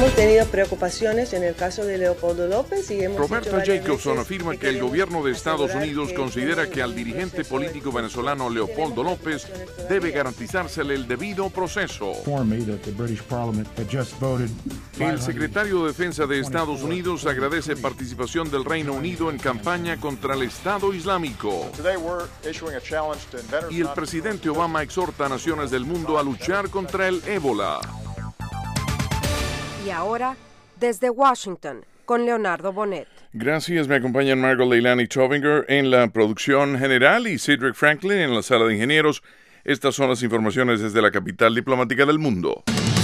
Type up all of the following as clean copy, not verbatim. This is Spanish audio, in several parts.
Hemos tenido preocupaciones en el caso de Leopoldo López y hemos Roberta Jacobson afirma que el gobierno de Estados Unidos considera que al dirigente político venezolano Leopoldo López debe garantizársele el debido proceso. El secretario de Defensa de Estados Unidos agradece participación del Reino Unido en campaña contra el Estado Islámico. Y el presidente Obama exhorta a naciones del mundo a luchar contra el ébola. Y ahora, desde Washington, con Leonardo Bonet. Gracias, me acompañan Margot Leilani Chovinger en la producción general y Cedric Franklin en la sala de ingenieros. Estas son las informaciones desde la capital diplomática del mundo.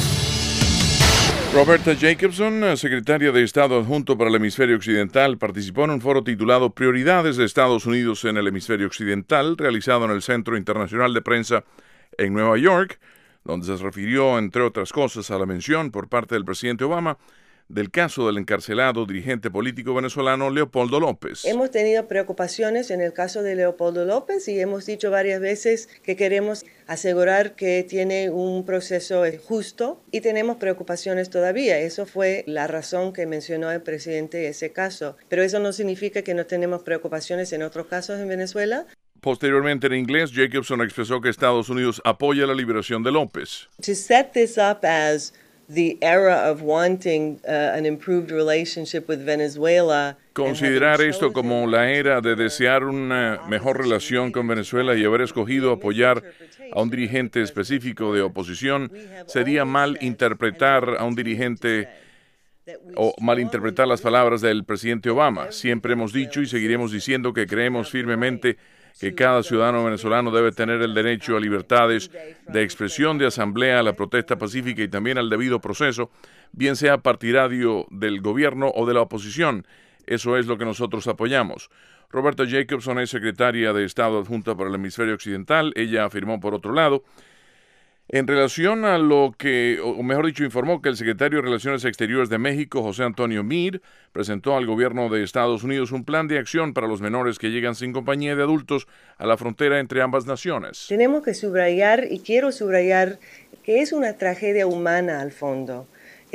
Roberta Jacobson, secretaria de Estado adjunto para el hemisferio occidental, participó en un foro titulado Prioridades de Estados Unidos en el hemisferio occidental, realizado en el Centro Internacional de Prensa en Nueva York, donde se refirió, entre otras cosas, a la mención por parte del presidente Obama del caso del encarcelado dirigente político venezolano Leopoldo López. Hemos tenido preocupaciones en el caso de Leopoldo López y hemos dicho varias veces que queremos asegurar que tiene un proceso justo y tenemos preocupaciones todavía. Eso fue la razón que mencionó el presidente de ese caso. Pero eso no significa que no tenemos preocupaciones en otros casos en Venezuela. Posteriormente, en inglés, Jacobson expresó que Estados Unidos apoya la liberación de López. To set this up as the era of wanting an improved relationship with Venezuela. Considerar esto como la era de desear una mejor relación con Venezuela y haber escogido apoyar a un dirigente específico de oposición sería malinterpretar a un dirigente o malinterpretar las palabras del presidente Obama. Siempre hemos dicho y seguiremos diciendo que creemos firmemente que cada ciudadano venezolano debe tener el derecho a libertades de expresión, de asamblea, a la protesta pacífica y también al debido proceso, bien sea partidario del gobierno o de la oposición. Eso es lo que nosotros apoyamos. Roberta Jacobson es secretaria de Estado adjunta para el hemisferio occidental. Ella afirmó, por otro lado, en relación a lo que, o mejor dicho, informó que el secretario de Relaciones Exteriores de México, José Antonio Meade, presentó al gobierno de Estados Unidos un plan de acción para los menores que llegan sin compañía de adultos a la frontera entre ambas naciones. Tenemos que subrayar, y quiero subrayar, que es una tragedia humana al fondo.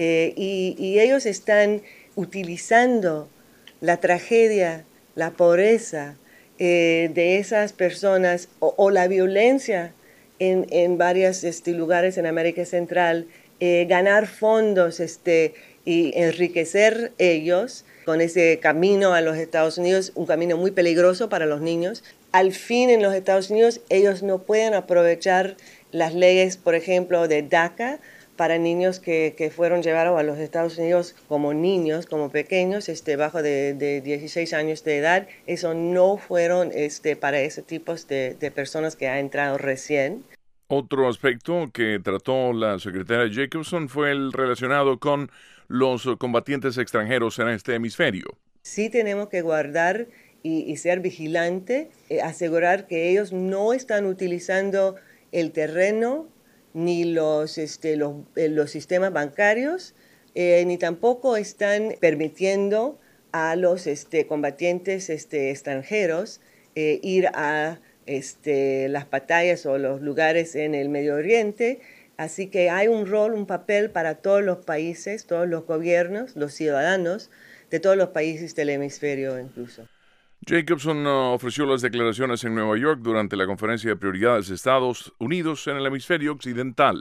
Y ellos están utilizando la tragedia, la pobreza de esas personas o la violencia en varios lugares en América Central, ganar fondos y enriquecer ellos con ese camino a los Estados Unidos, un camino muy peligroso para los niños. Al fin, en los Estados Unidos, ellos no pueden aprovechar las leyes, por ejemplo, de DACA para niños que fueron llevados a los Estados Unidos como niños, como pequeños, bajo de 16 años de edad. Eso no fueron para ese tipo de personas que han entrado recién. Otro aspecto que trató la secretaria Jacobson fue el relacionado con los combatientes extranjeros en este hemisferio. Sí tenemos que guardar y ser vigilantes, asegurar que ellos no están utilizando el terreno ni los sistemas bancarios, ni tampoco están permitiendo a los combatientes extranjeros ir a las batallas o los lugares en el Medio Oriente. Así que hay un rol, un papel para todos los países, todos los gobiernos, los ciudadanos de todos los países del hemisferio incluso. Jacobson ofreció las declaraciones en Nueva York durante la conferencia de prioridades de Estados Unidos en el hemisferio occidental.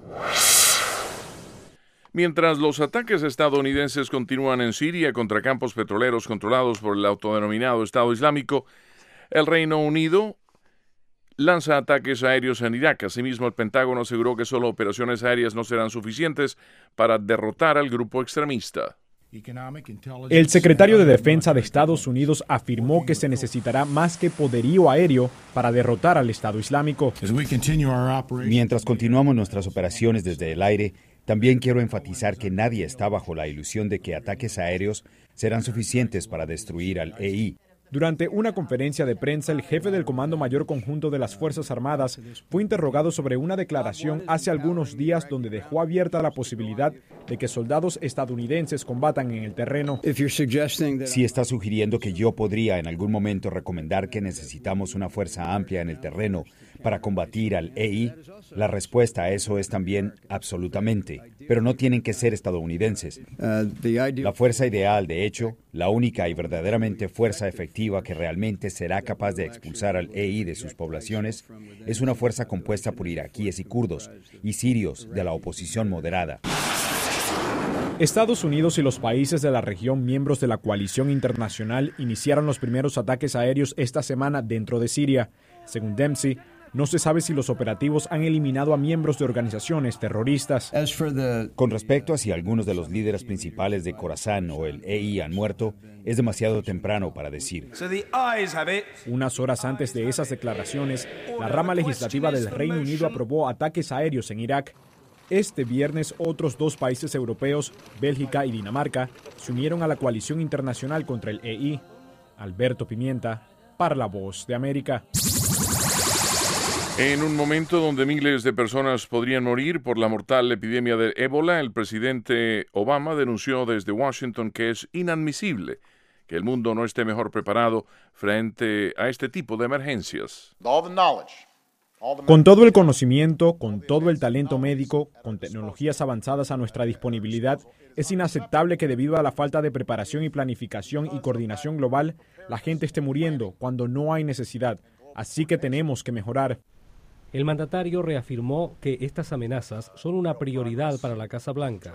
Mientras los ataques estadounidenses continúan en Siria contra campos petroleros controlados por el autodenominado Estado Islámico, el Reino Unido lanza ataques aéreos en Irak. Asimismo, el Pentágono aseguró que solo operaciones aéreas no serán suficientes para derrotar al grupo extremista. El secretario de Defensa de Estados Unidos afirmó que se necesitará más que poderío aéreo para derrotar al Estado Islámico. Mientras continuamos nuestras operaciones desde el aire, también quiero enfatizar que nadie está bajo la ilusión de que ataques aéreos serán suficientes para destruir al EI. Durante una conferencia de prensa, el jefe del Comando Mayor Conjunto de las Fuerzas Armadas fue interrogado sobre una declaración hace algunos días donde dejó abierta la posibilidad de que soldados estadounidenses combatan en el terreno. Si está sugiriendo que yo podría en algún momento recomendar que necesitamos una fuerza amplia en el terreno para combatir al EI? La respuesta a eso es también absolutamente, pero no tienen que ser estadounidenses. La fuerza ideal, de hecho, la única y verdaderamente fuerza efectiva que realmente será capaz de expulsar al EI de sus poblaciones, es una fuerza compuesta por iraquíes y kurdos y sirios de la oposición moderada. Estados Unidos y los países de la región miembros de la coalición internacional iniciaron los primeros ataques aéreos esta semana dentro de Siria. Según Dempsey, no se sabe si los operativos han eliminado a miembros de organizaciones terroristas. Con respecto a si algunos de los líderes principales de Khorasan o el EI han muerto, es demasiado temprano para decir. Unas horas antes de esas declaraciones, la rama legislativa del Reino Unido aprobó ataques aéreos en Irak. Este viernes, otros 2 países europeos, Bélgica y Dinamarca, se unieron a la coalición internacional contra el EI. Alberto Pimienta, para La Voz de América. En un momento donde miles de personas podrían morir por la mortal epidemia de ébola, el presidente Obama denunció desde Washington que es inadmisible que el mundo no esté mejor preparado frente a este tipo de emergencias. Con todo el conocimiento, con todo el talento médico, con tecnologías avanzadas a nuestra disponibilidad, es inaceptable que debido a la falta de preparación y planificación y coordinación global, la gente esté muriendo cuando no hay necesidad. Así que tenemos que mejorar. El mandatario reafirmó que estas amenazas son una prioridad para la Casa Blanca.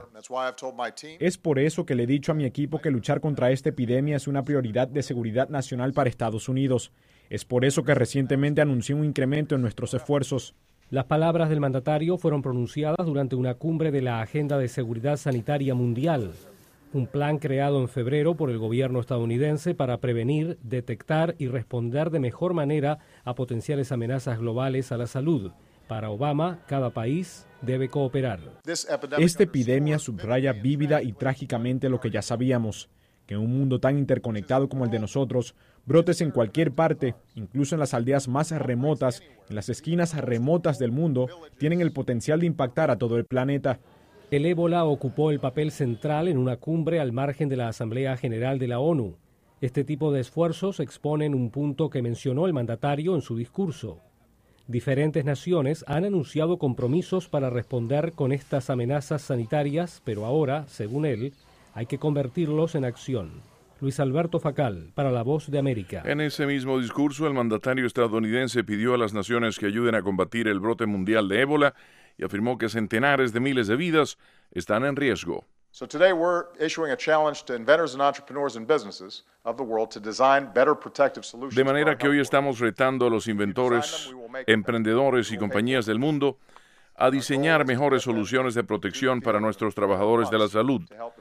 Es por eso que le he dicho a mi equipo que luchar contra esta epidemia es una prioridad de seguridad nacional para Estados Unidos. Es por eso que recientemente anunció un incremento en nuestros esfuerzos. Las palabras del mandatario fueron pronunciadas durante una cumbre de la Agenda de Seguridad Sanitaria Mundial, un plan creado en febrero por el gobierno estadounidense para prevenir, detectar y responder de mejor manera a potenciales amenazas globales a la salud. Para Obama, cada país debe cooperar. Esta epidemia subraya vívida y trágicamente lo que ya sabíamos, que en un mundo tan interconectado como el de nosotros, brotes en cualquier parte, incluso en las aldeas más remotas, en las esquinas remotas del mundo, tienen el potencial de impactar a todo el planeta. El ébola ocupó el papel central en una cumbre al margen de la Asamblea General de la ONU. Este tipo de esfuerzos exponen un punto que mencionó el mandatario en su discurso. Diferentes naciones han anunciado compromisos para responder con estas amenazas sanitarias, pero ahora, según él, hay que convertirlos en acción. Luis Alberto Facal, para La Voz de América. En ese mismo discurso, el mandatario estadounidense pidió a las naciones que ayuden a combatir el brote mundial de ébola y afirmó que centenares de miles de vidas están en riesgo. Today we're issuing a challenge to inventors and entrepreneurs and businesses of the world to design better protective solutions. De manera que hoy estamos retando a los inventores, emprendedores y compañías del mundo a diseñar mejores soluciones de protección para nuestros trabajadores de la salud.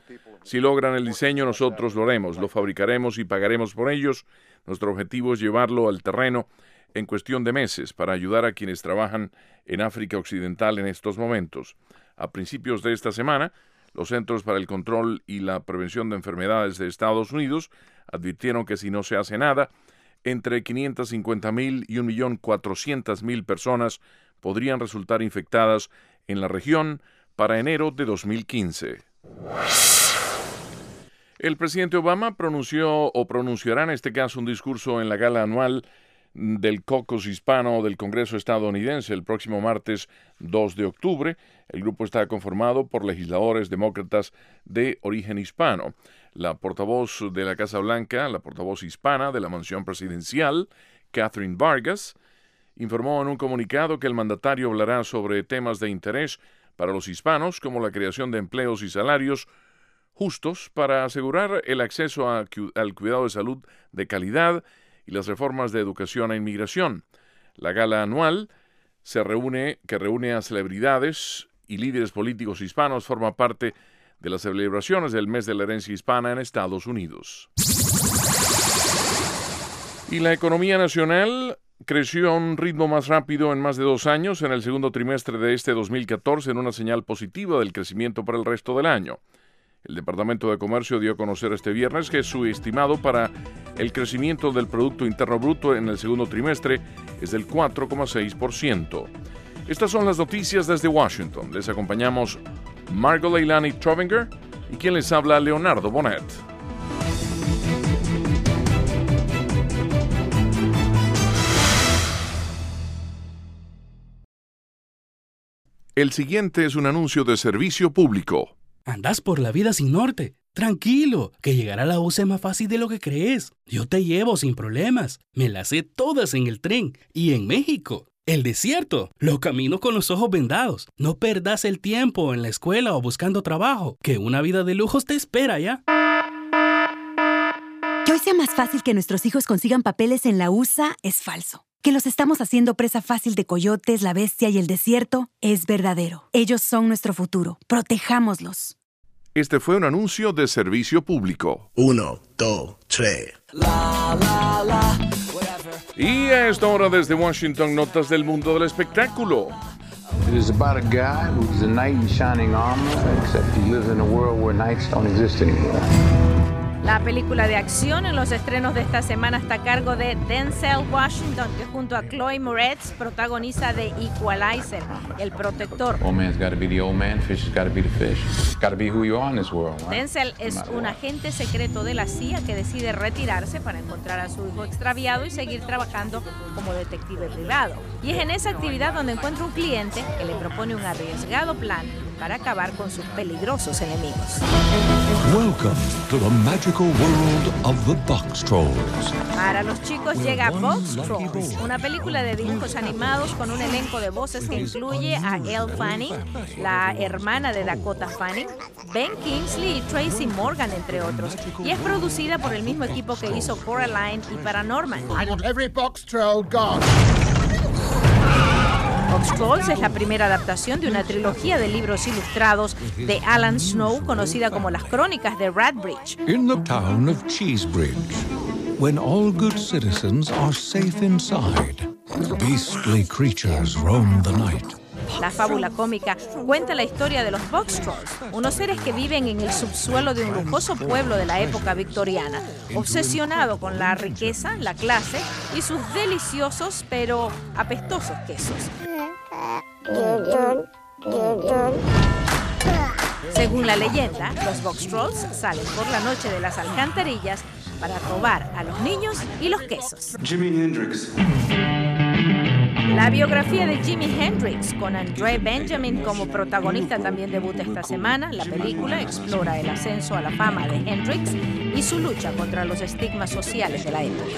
Si logran el diseño, nosotros lo haremos, lo fabricaremos y pagaremos por ellos. Nuestro objetivo es llevarlo al terreno en cuestión de meses para ayudar a quienes trabajan en África Occidental en estos momentos. A principios de esta semana, los Centros para el Control y la Prevención de Enfermedades de Estados Unidos advirtieron que si no se hace nada, entre 550,000 y 1.400.000 personas podrían resultar infectadas en la región para enero de 2015. El presidente Obama pronunciará en este caso un discurso en la gala anual del caucus hispano del Congreso estadounidense el próximo martes 2 de octubre. El grupo está conformado por legisladores demócratas de origen hispano. La portavoz de la Casa Blanca, la portavoz hispana de la mansión presidencial, Catherine Vargas, informó en un comunicado que el mandatario hablará sobre temas de interés para los hispanos, como la creación de empleos y salarios justos para asegurar el acceso al cuidado de salud de calidad y las reformas de educación e inmigración. La gala anual que reúne a celebridades y líderes políticos hispanos, forma parte de las celebraciones del mes de la herencia hispana en Estados Unidos. Y la economía nacional creció a un ritmo más rápido en más de 2 años en el segundo trimestre de este 2014, en una señal positiva del crecimiento para el resto del año. El Departamento de Comercio dio a conocer este viernes que su estimado para el crecimiento del Producto Interno Bruto en el segundo trimestre es del 4,6%. Estas son las noticias desde Washington. Les acompañamos Margot Leilani Trovinger y quien les habla, Leonardo Bonet. El siguiente es un anuncio de servicio público. Andás por la vida sin norte. Tranquilo, que llegar a la U es más fácil de lo que crees. Yo te llevo sin problemas. Me las sé todas en el tren y en México. El desierto, los caminos con los ojos vendados. No perdas el tiempo en la escuela o buscando trabajo, que una vida de lujos te espera ya. Que hoy sea más fácil que nuestros hijos consigan papeles en la USA es falso. Que los estamos haciendo presa fácil de coyotes, la bestia y el desierto es verdadero. Ellos son nuestro futuro. Protejámoslos. Este fue un anuncio de servicio público. 1, 2, 3. Y a esta hora desde Washington, notas del mundo del espectáculo. It is about a guy who's a knight in shining armor, except he lives in a world where knights don't exist anymore. La película de acción en los estrenos de esta semana está a cargo de Denzel Washington, que junto a Chloe Moretz protagoniza The Equalizer, El Protector. Old man's got to be the old man, fish has got to be the fish. Got to be who you are in this world, right? Denzel es un agente secreto de la CIA que decide retirarse para encontrar a su hijo extraviado y seguir trabajando como detective privado. Y es en esa actividad donde encuentra un cliente que le propone un arriesgado plan para acabar con sus peligrosos enemigos. Welcome to the magical world of the Box Trolls. Para los chicos llega Box Trolls, una película de dibujos animados con un elenco de voces que incluye a Elle Fanning, la hermana de Dakota Fanning, Ben Kingsley y Tracy Morgan, entre otros. Y es producida por el mismo equipo que hizo Coraline y Paranorman. I want every box troll gone. Box Trolls es la primera adaptación de una trilogía de libros ilustrados de Alan Snow, conocida como Las Crónicas de Radbridge. In the town of Cheesebridge, when all good citizens are safe inside, beastly creatures roam the night. La fábula cómica cuenta la historia de los Box Trolls, unos seres que viven en el subsuelo de un lujoso pueblo de la época victoriana, obsesionado con la riqueza, la clase y sus deliciosos pero apestosos quesos. Según la leyenda, los Box Trolls salen por la noche de las alcantarillas para robar a los niños y los quesos. Jimi Hendrix. La biografía de Jimi Hendrix, con Andre Benjamin como protagonista, también debuta esta semana. La película explora el ascenso a la fama de Hendrix y su lucha contra los estigmas sociales de la época.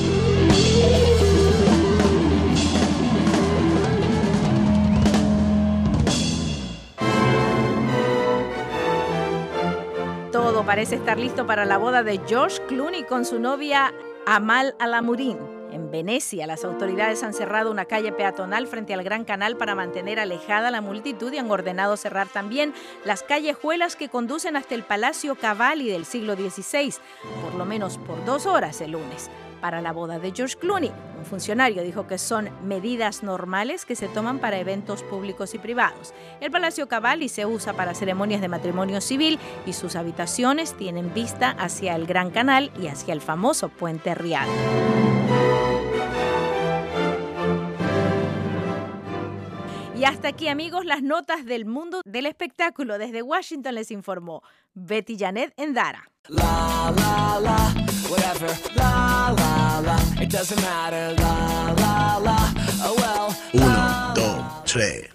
Todo parece estar listo para la boda de George Clooney con su novia Amal Alamuddin. En Venecia, las autoridades han cerrado una calle peatonal frente al Gran Canal para mantener alejada a la multitud y han ordenado cerrar también las callejuelas que conducen hasta el Palacio Cavalli del siglo XVI, por lo menos por 2 horas el lunes, para la boda de George Clooney. Un funcionario dijo que son medidas normales que se toman para eventos públicos y privados. El Palacio Cavalli se usa para ceremonias de matrimonio civil y sus habitaciones tienen vista hacia el Gran Canal y hacia el famoso Puente Rialto. Y hasta aquí, amigos, las notas del mundo del espectáculo. Desde Washington les informó Betty Janet Endara. La, la, la, whatever, la, la, la, it doesn't matter, la, la, la, oh well. 1, 2, 3.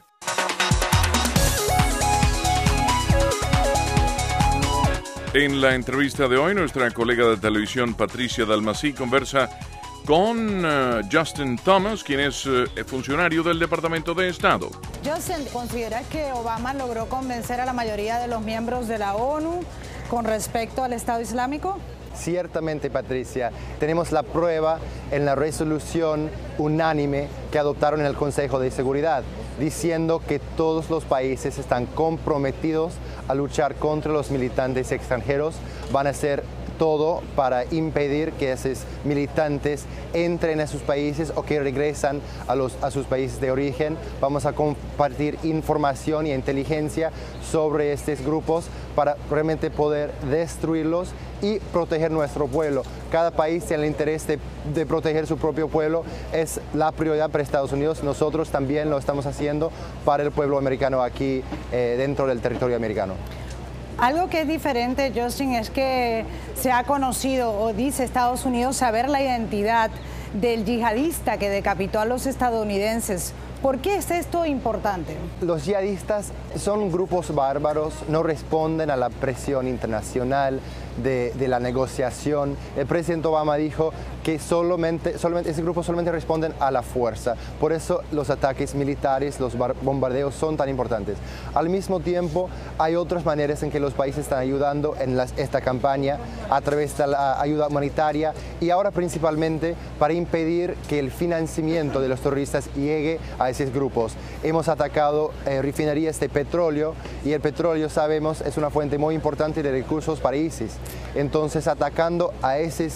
En la entrevista de hoy, nuestra colega de televisión Patricia Dalmací conversa con Justin Thomas, quien es funcionario del Departamento de Estado. Justin, ¿considera que Obama logró convencer a la mayoría de los miembros de la ONU con respecto al Estado Islámico? Ciertamente, Patricia, tenemos la prueba en la resolución unánime que adoptaron en el Consejo de Seguridad, diciendo que todos los países están comprometidos a luchar contra los militantes extranjeros, van a hacer todo para impedir que esos militantes entren a sus países o que regresan a sus países de origen. Vamos a compartir información y inteligencia sobre estos grupos para realmente poder destruirlos y proteger nuestro pueblo. Cada país tiene el interés de proteger su propio pueblo. Es la prioridad para Estados Unidos. Nosotros también lo estamos haciendo para el pueblo americano aquí dentro del territorio americano. Algo que es diferente, Justin, es que se ha conocido, o dice Estados Unidos, saber la identidad del yihadista que decapitó a los estadounidenses. ¿Por qué es esto importante? Los yihadistas son grupos bárbaros, no responden a la presión internacional de la negociación. El presidente Obama dijo que solamente ese grupo solamente responden a la fuerza. Por eso los ataques militares, los bombardeos son tan importantes. Al mismo tiempo, hay otras maneras en que los países están ayudando en esta campaña a través de la ayuda humanitaria y ahora principalmente para impedir que el financiamiento de los terroristas llegue a esos grupos. Hemos atacado refinerías de petróleo y el petróleo, sabemos, es una fuente muy importante de recursos para ISIS. Entonces, atacando a esas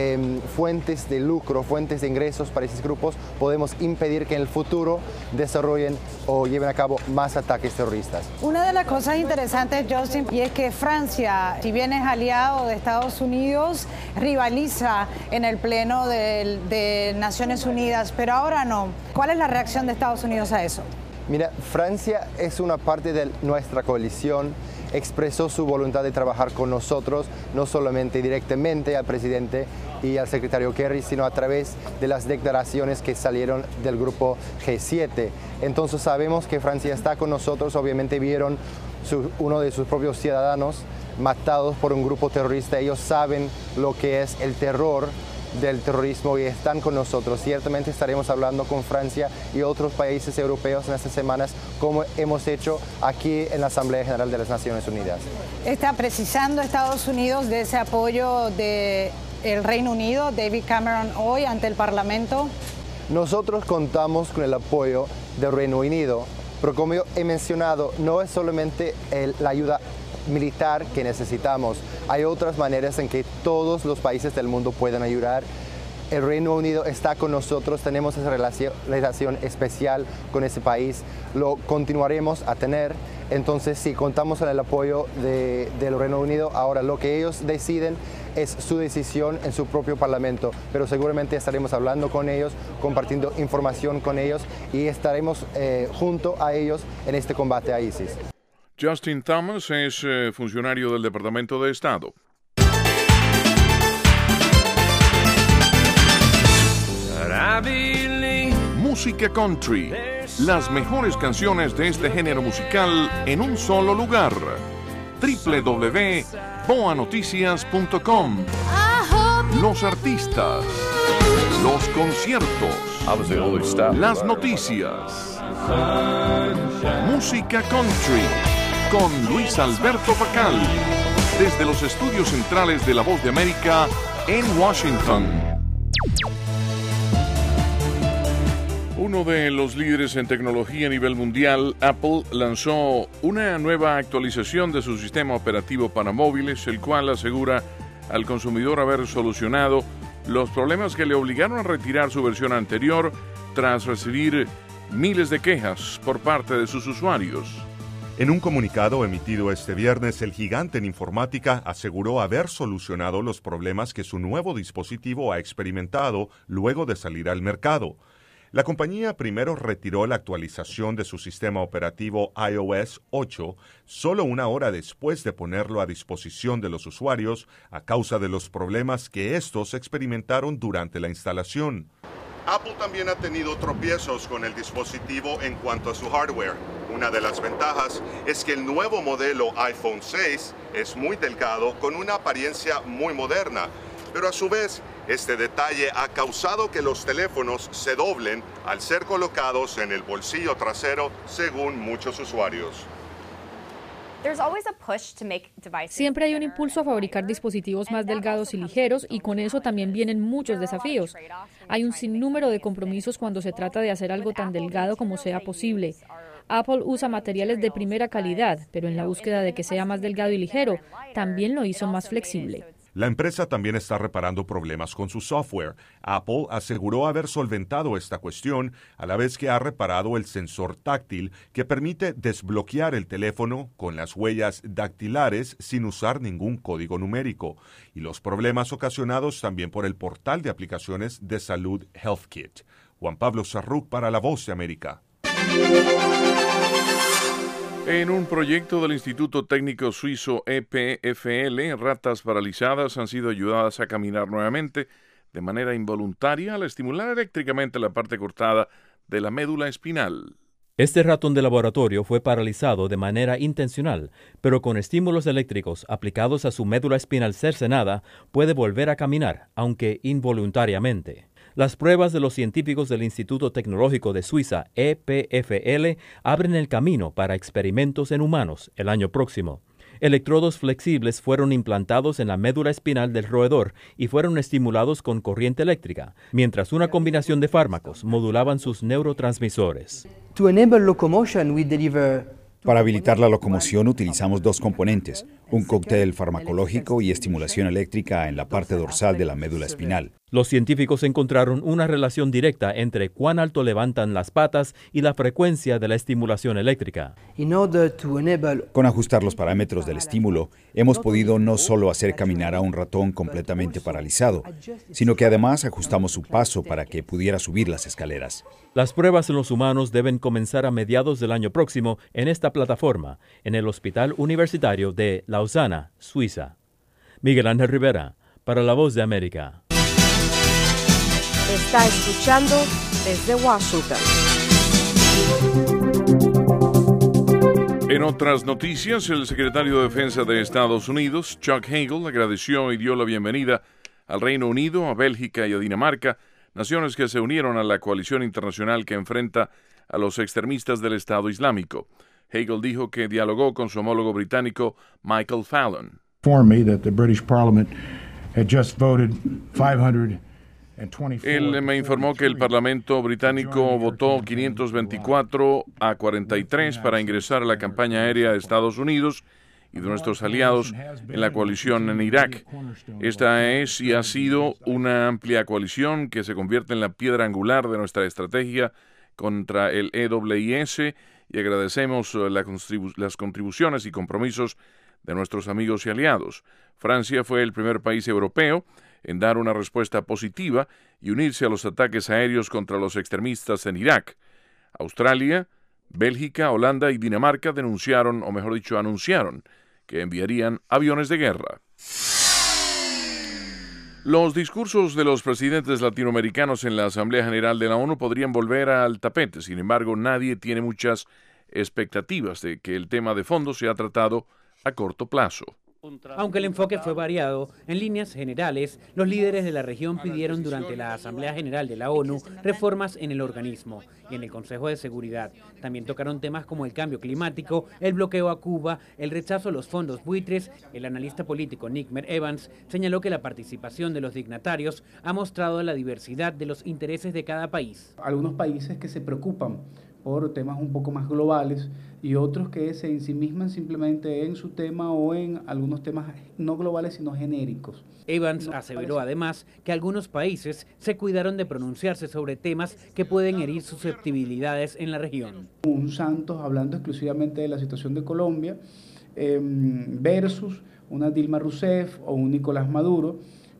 fuentes de lucro, fuentes de ingresos para esos grupos, podemos impedir que en el futuro desarrollen o lleven a cabo más ataques terroristas. Una de las cosas interesantes, Justin, y es que Francia, si bien es aliado de Estados Unidos, rivaliza en el pleno de Naciones Unidas, pero ahora no. ¿Cuál es la reacción de Estados Unidos a eso? Mira, Francia es una parte de nuestra coalición, expresó su voluntad de trabajar con nosotros, no solamente directamente al presidente y al secretario Kerry, sino a través de las declaraciones que salieron del grupo G7. Entonces sabemos que Francia está con nosotros, obviamente vieron uno de sus propios ciudadanos matados por un grupo terrorista, ellos saben lo que es el terror del terrorismo y están con nosotros. Ciertamente estaremos hablando con Francia y otros países europeos en estas semanas, como hemos hecho aquí en la Asamblea General de las Naciones Unidas. ¿Está precisando Estados Unidos de ese apoyo del Reino Unido, David Cameron, hoy ante el Parlamento? Nosotros contamos con el apoyo del Reino Unido, pero como yo he mencionado, no es solamente la ayuda militar que necesitamos. Hay otras maneras en que todos los países del mundo pueden ayudar. El Reino Unido está con nosotros, tenemos esa relación especial con ese país, lo continuaremos a tener. Entonces, sí, contamos con el apoyo del Reino Unido. Ahora, lo que ellos deciden es su decisión en su propio parlamento, pero seguramente estaremos hablando con ellos, compartiendo información con ellos y estaremos junto a ellos en este combate a ISIS. Justin Thomas es funcionario del Departamento de Estado. Música country. Las mejores canciones de este género musical en un solo lugar. www.boanoticias.com. Los artistas. Los conciertos. Las noticias. Música country. Con Luis Alberto Pacal, desde los estudios centrales de La Voz de América en Washington. Uno de los líderes en tecnología a nivel mundial, Apple, lanzó una nueva actualización de su sistema operativo para móviles, el cual asegura al consumidor haber solucionado los problemas que le obligaron a retirar su versión anterior tras recibir miles de quejas por parte de sus usuarios. En un comunicado emitido este viernes, el gigante en informática aseguró haber solucionado los problemas que su nuevo dispositivo ha experimentado luego de salir al mercado. La compañía primero retiró la actualización de su sistema operativo iOS 8 solo una hora después de ponerlo a disposición de los usuarios a causa de los problemas que estos experimentaron durante la instalación. Apple también ha tenido tropiezos con el dispositivo en cuanto a su hardware. Una de las ventajas es que el nuevo modelo iPhone 6 es muy delgado con una apariencia muy moderna, pero a su vez este detalle ha causado que los teléfonos se doblen al ser colocados en el bolsillo trasero, según muchos usuarios. Siempre hay un impulso a fabricar dispositivos más delgados y ligeros y con eso también vienen muchos desafíos. Hay un sinnúmero de compromisos cuando se trata de hacer algo tan delgado como sea posible. Apple usa materiales de primera calidad, pero en la búsqueda de que sea más delgado y ligero, también lo hizo más flexible. La empresa también está reparando problemas con su software. Apple aseguró haber solventado esta cuestión a la vez que ha reparado el sensor táctil que permite desbloquear el teléfono con las huellas dactilares sin usar ningún código numérico, y los problemas ocasionados también por el portal de aplicaciones de salud HealthKit. Juan Pablo Sarruc para La Voz de América. En un proyecto del Instituto Técnico Suizo EPFL, ratas paralizadas han sido ayudadas a caminar nuevamente de manera involuntaria al estimular eléctricamente la parte cortada de la médula espinal. Este ratón de laboratorio fue paralizado de manera intencional, pero con estímulos eléctricos aplicados a su médula espinal cercenada puede volver a caminar, aunque involuntariamente. Las pruebas de los científicos del Instituto Tecnológico de Suiza, EPFL, abren el camino para experimentos en humanos el año próximo. Electrodos flexibles fueron implantados en la médula espinal del roedor y fueron estimulados con corriente eléctrica, mientras una combinación de fármacos modulaban sus neurotransmisores. Para habilitar la locomoción utilizamos dos componentes, un cóctel farmacológico y estimulación eléctrica en la parte dorsal de la médula espinal. Los científicos encontraron una relación directa entre cuán alto levantan las patas y la frecuencia de la estimulación eléctrica. Con ajustar los parámetros del estímulo, hemos podido no solo hacer caminar a un ratón completamente paralizado, sino que además ajustamos su paso para que pudiera subir las escaleras. Las pruebas en los humanos deben comenzar a mediados del año próximo en esta plataforma, en el Hospital Universitario de Lausana, Suiza. Miguel Ángel Rivera, para La Voz de América. Está escuchando desde Washington. En otras noticias, el secretario de Defensa de Estados Unidos, Chuck Hagel, agradeció y dio la bienvenida al Reino Unido, a Bélgica y a Dinamarca, naciones que se unieron a la coalición internacional que enfrenta a los extremistas del Estado Islámico. Hagel dijo que dialogó con su homólogo británico Michael Fallon. Él me informó que el Parlamento británico votó 524-43 para ingresar a la campaña aérea de Estados Unidos y de nuestros aliados en la coalición en Irak. Esta es y ha sido una amplia coalición que se convierte en la piedra angular de nuestra estrategia contra el EWIS y agradecemos las contribuciones y compromisos de nuestros amigos y aliados. Francia fue el primer país europeo en dar una respuesta positiva y unirse a los ataques aéreos contra los extremistas en Irak. Australia, Bélgica, Holanda y Dinamarca denunciaron, o mejor dicho, anunciaron que enviarían aviones de guerra. Los discursos de los presidentes latinoamericanos en la Asamblea General de la ONU podrían volver al tapete. Sin embargo, nadie tiene muchas expectativas de que el tema de fondo sea tratado a corto plazo. Aunque el enfoque fue variado, en líneas generales, los líderes de la región pidieron durante la Asamblea General de la ONU reformas en el organismo y en el Consejo de Seguridad. También tocaron temas como el cambio climático, el bloqueo a Cuba, el rechazo a los fondos buitres. El analista político Nick Evans señaló que la participación de los dignatarios ha mostrado la diversidad de los intereses de cada país. Algunos países que se preocupan por temas un poco más globales y otros que se ensimisman simplemente en su tema o en algunos temas no globales sino genéricos. Evans aseveró además que algunos países se cuidaron de pronunciarse sobre temas que pueden herir susceptibilidades en la región. Un Santos hablando exclusivamente de la situación de Colombia versus una Dilma Rousseff o un Nicolás Maduro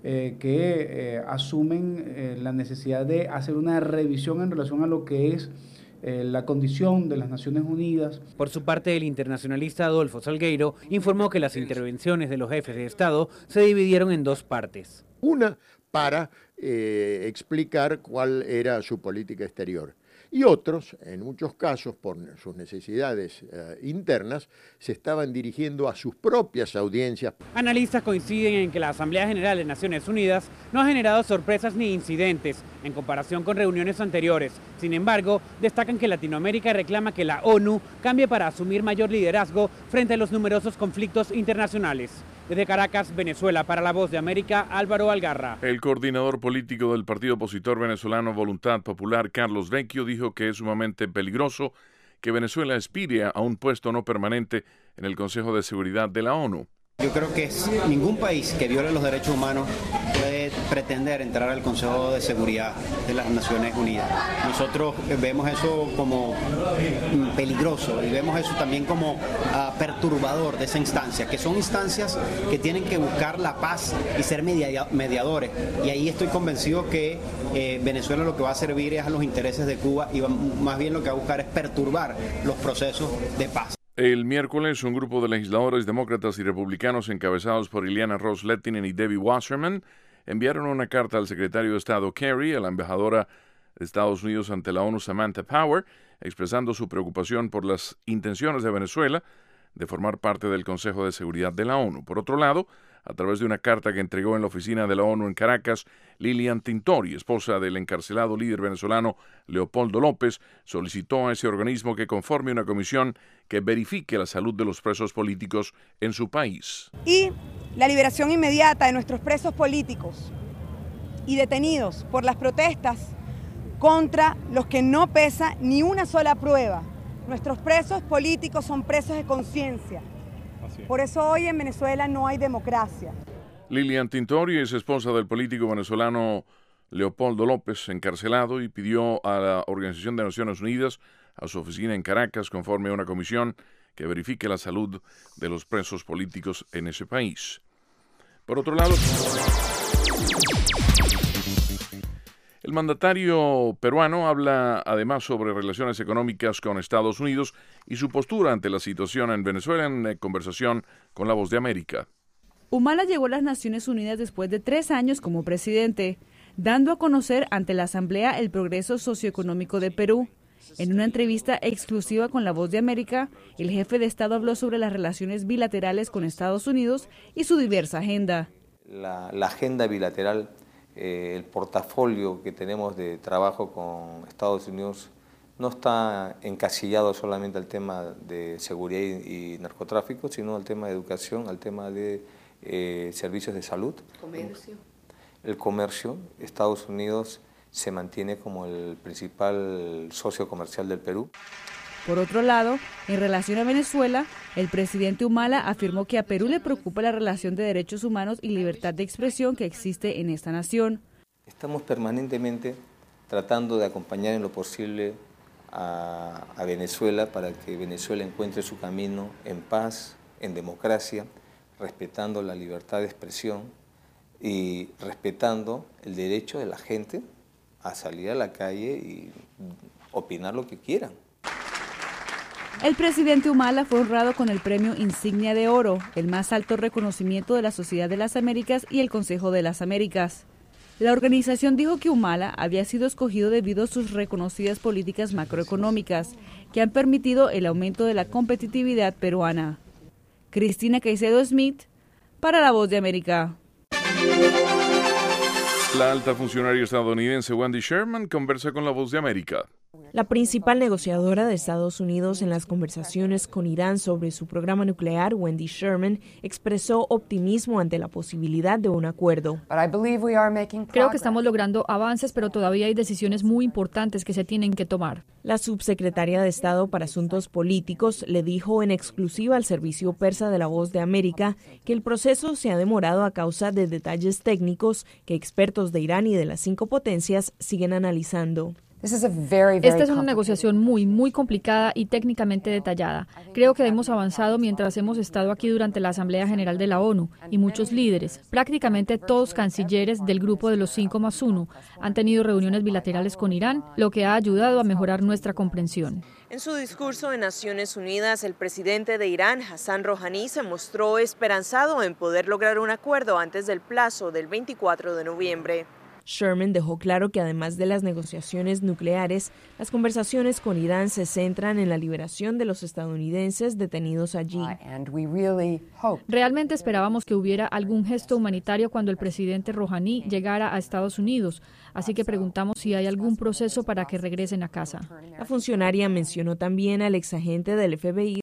que asumen la necesidad de hacer una revisión en relación a lo que es la condición de las Naciones Unidas. Por su parte, el internacionalista Adolfo Salgueiro informó que las intervenciones de los jefes de Estado se dividieron en dos partes. Una para explicar cuál era su política exterior. Y otros, en muchos casos, por sus necesidades internas, se estaban dirigiendo a sus propias audiencias. Analistas coinciden en que la Asamblea General de Naciones Unidas no ha generado sorpresas ni incidentes en comparación con reuniones anteriores. Sin embargo, destacan que Latinoamérica reclama que la ONU cambie para asumir mayor liderazgo frente a los numerosos conflictos internacionales. Desde Caracas, Venezuela, para La Voz de América, Álvaro Algarra. El coordinador político del partido opositor venezolano Voluntad Popular, Carlos Vecchio, dijo que es sumamente peligroso que Venezuela aspire a un puesto no permanente en el Consejo de Seguridad de la ONU. Yo creo que ningún país que viole los derechos humanos puede pretender entrar al Consejo de Seguridad de las Naciones Unidas. Nosotros vemos eso como peligroso y vemos eso también como perturbador de esa instancia, que son instancias que tienen que buscar la paz y ser mediadores. Y ahí estoy convencido que Venezuela lo que va a servir es a los intereses de Cuba y más bien lo que va a buscar es perturbar los procesos de paz. El miércoles, un grupo de legisladores demócratas y republicanos encabezados por Ileana Ros-Lehtinen y Debbie Wasserman enviaron una carta al secretario de Estado Kerry, a la embajadora de Estados Unidos ante la ONU, Samantha Power, expresando su preocupación por las intenciones de Venezuela de formar parte del Consejo de Seguridad de la ONU. Por otro lado, a través de una carta que entregó en la oficina de la ONU en Caracas, Lilian Tintori, esposa del encarcelado líder venezolano Leopoldo López, solicitó a ese organismo que conforme una comisión que verifique la salud de los presos políticos en su país. Y la liberación inmediata de nuestros presos políticos y detenidos por las protestas contra los que no pesa ni una sola prueba. Nuestros presos políticos son presos de conciencia. Por eso hoy en Venezuela no hay democracia. Lilian Tintori es esposa del político venezolano Leopoldo López, encarcelado, y pidió a la Organización de Naciones Unidas, a su oficina en Caracas, conforme a una comisión que verifique la salud de los presos políticos en ese país. Por otro lado, el mandatario peruano habla además sobre relaciones económicas con Estados Unidos y su postura ante la situación en Venezuela en conversación con La Voz de América. Humala llegó a las Naciones Unidas después de 3 años como presidente, dando a conocer ante la Asamblea el progreso socioeconómico de Perú. En una entrevista exclusiva con La Voz de América, el jefe de Estado habló sobre las relaciones bilaterales con Estados Unidos y su diversa agenda. La agenda bilateral, el portafolio que tenemos de trabajo con Estados Unidos no está encasillado solamente al tema de seguridad y narcotráfico, sino al tema de educación, al tema de servicios de salud. Comercio. El comercio, Estados Unidos se mantiene como el principal socio comercial del Perú. Por otro lado, en relación a Venezuela, el presidente Humala afirmó que a Perú le preocupa la relación de derechos humanos y libertad de expresión que existe en esta nación. Estamos permanentemente tratando de acompañar en lo posible a Venezuela para que Venezuela encuentre su camino en paz, en democracia, respetando la libertad de expresión y respetando el derecho de la gente a salir a la calle y opinar lo que quieran. El presidente Humala fue honrado con el premio Insignia de Oro, el más alto reconocimiento de la Sociedad de las Américas y el Consejo de las Américas. La organización dijo que Humala había sido escogido debido a sus reconocidas políticas macroeconómicas, que han permitido el aumento de la competitividad peruana. Cristina Caicedo Smith, para La Voz de América. La alta funcionaria estadounidense Wendy Sherman conversa con La Voz de América. La principal negociadora de Estados Unidos en las conversaciones con Irán sobre su programa nuclear, Wendy Sherman, expresó optimismo ante la posibilidad de un acuerdo. Creo que estamos logrando avances, pero todavía hay decisiones muy importantes que se tienen que tomar. La subsecretaria de Estado para Asuntos Políticos le dijo en exclusiva al servicio persa de La Voz de América que el proceso se ha demorado a causa de detalles técnicos que expertos de Irán y de las 5 potencias siguen analizando. Esta es una negociación muy complicada y técnicamente detallada. Creo que hemos avanzado mientras hemos estado aquí durante la Asamblea General de la ONU y muchos líderes, prácticamente todos cancilleres del grupo de los 5+1, han tenido reuniones bilaterales con Irán, lo que ha ayudado a mejorar nuestra comprensión. En su discurso en Naciones Unidas, el presidente de Irán, Hassan Rouhani, se mostró esperanzado en poder lograr un acuerdo antes del plazo del 24 de noviembre. Sherman dejó claro que además de las negociaciones nucleares, las conversaciones con Irán se centran en la liberación de los estadounidenses detenidos allí. Realmente esperábamos que hubiera algún gesto humanitario cuando el presidente Rouhani llegara a Estados Unidos, así que preguntamos si hay algún proceso para que regresen a casa. La funcionaria mencionó también al exagente del FBI